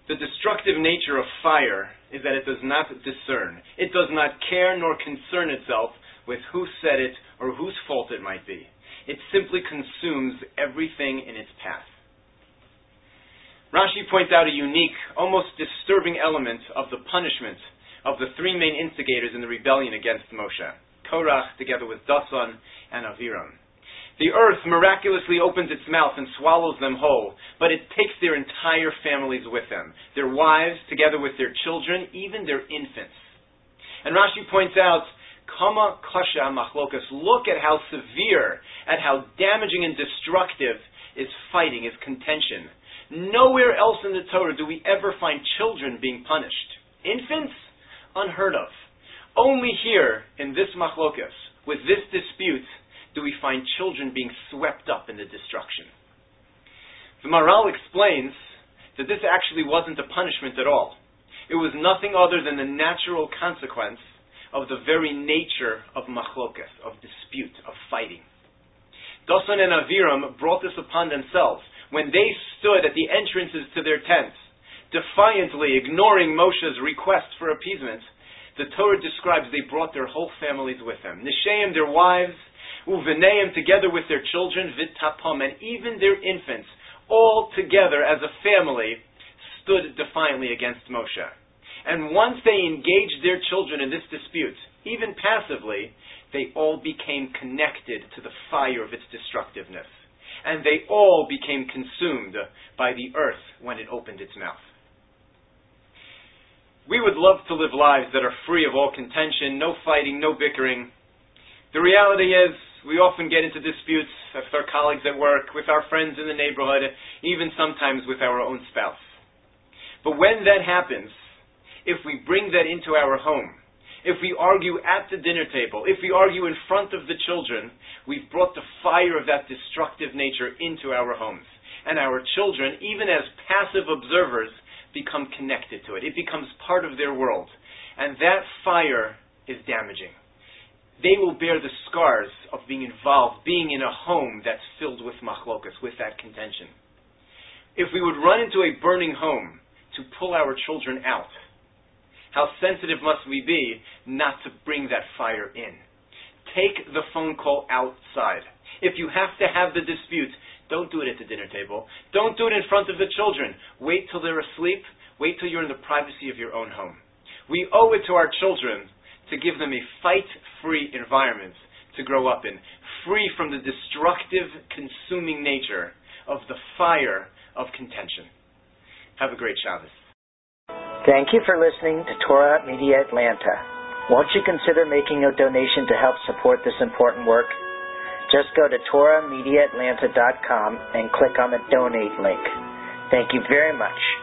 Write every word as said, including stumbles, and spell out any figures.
The destructive nature of fire is that it does not discern. It does not care nor concern itself with who set it or whose fault it might be. It simply consumes everything in its path. Rashi points out a unique, almost disturbing element of the punishment of the three main instigators in the rebellion against Moshe, Korach together with Dasan and Aviram. The earth miraculously opens its mouth and swallows them whole, but it takes their entire families with them, their wives together with their children, even their infants. And Rashi points out, Kama kasha machlokas, look at how severe, at how damaging and destructive is fighting, is contention. Nowhere else in the Torah do we ever find children being punished. Infants? Unheard of. Only here, in this machlokas, with this dispute, do we find children being swept up in the destruction. The Maharal explains that this actually wasn't a punishment at all. It was nothing other than the natural consequence of the very nature of machlokas, of dispute, of fighting. Dasan and Aviram brought this upon themselves when they stood at the entrances to their tents, defiantly ignoring Moshe's request for appeasement. The Torah describes they brought their whole families with them. Nisheim, their wives, Uveneim, together with their children, Vitapam, and even their infants, all together as a family, stood defiantly against Moshe. And once they engaged their children in this dispute, even passively, they all became connected to the fire of its destructiveness. And they all became consumed by the earth when it opened its mouth. We would love to live lives that are free of all contention, no fighting, no bickering. The reality is, we often get into disputes with our colleagues at work, with our friends in the neighborhood, even sometimes with our own spouse. But when that happens, if we bring that into our home, if we argue at the dinner table, if we argue in front of the children, we've brought the fire of that destructive nature into our homes. And our children, even as passive observers, become connected to it. It becomes part of their world. And that fire is damaging. They will bear the scars of being involved, being in a home that's filled with machlokas, with that contention. If we would run into a burning home to pull our children out, how sensitive must we be not to bring that fire in? Take the phone call outside. If you have to have the dispute, don't do it at the dinner table. Don't do it in front of the children. Wait till they're asleep. Wait till you're in the privacy of your own home. We owe it to our children to give them a fight-free environment to grow up in, free from the destructive, consuming nature of the fire of contention. Have a great Shabbos. Thank you for listening to Torah Media Atlanta. Won't you consider making a donation to help support this important work? Just go to Torah Media Atlanta dot com and click on the donate link. Thank you very much.